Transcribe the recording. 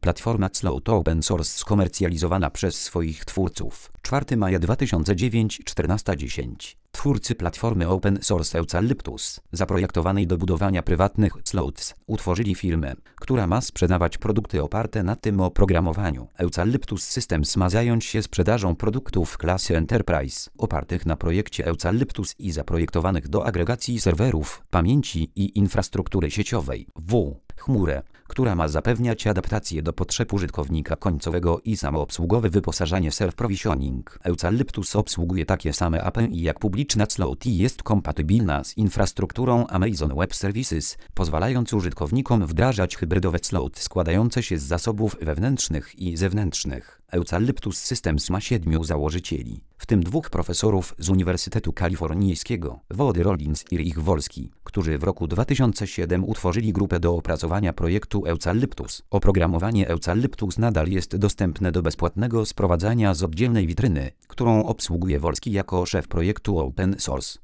Platforma Cloud Open Source skomercjalizowana przez swoich twórców. 4 maja 2009 14:10. Twórcy platformy Open Source Eucalyptus, zaprojektowanej do budowania prywatnych clouds, utworzyli firmę, która ma sprzedawać produkty oparte na tym oprogramowaniu. Eucalyptus Systems ma zająć się sprzedażą produktów klasy Enterprise, opartych na projekcie Eucalyptus i zaprojektowanych do agregacji serwerów, pamięci i infrastruktury sieciowej chmurę, która ma zapewniać adaptację do potrzeb użytkownika końcowego i samoobsługowe wyposażenie self-provisioning. Eucalyptus obsługuje takie same API jak publiczna cloud i jest kompatybilna z infrastrukturą Amazon Web Services, pozwalając użytkownikom wdrażać hybrydowe cloud składające się z zasobów wewnętrznych i zewnętrznych. Eucalyptus Systems ma 7 założycieli, w tym 2 profesorów z Uniwersytetu Kalifornijskiego, Wody Rollins i Rich Wolski, którzy w roku 2007 utworzyli grupę do opracowania projektu Eucalyptus. Oprogramowanie Eucalyptus nadal jest dostępne do bezpłatnego sprowadzania z oddzielnej witryny, którą obsługuje Wolski jako szef projektu Open Source.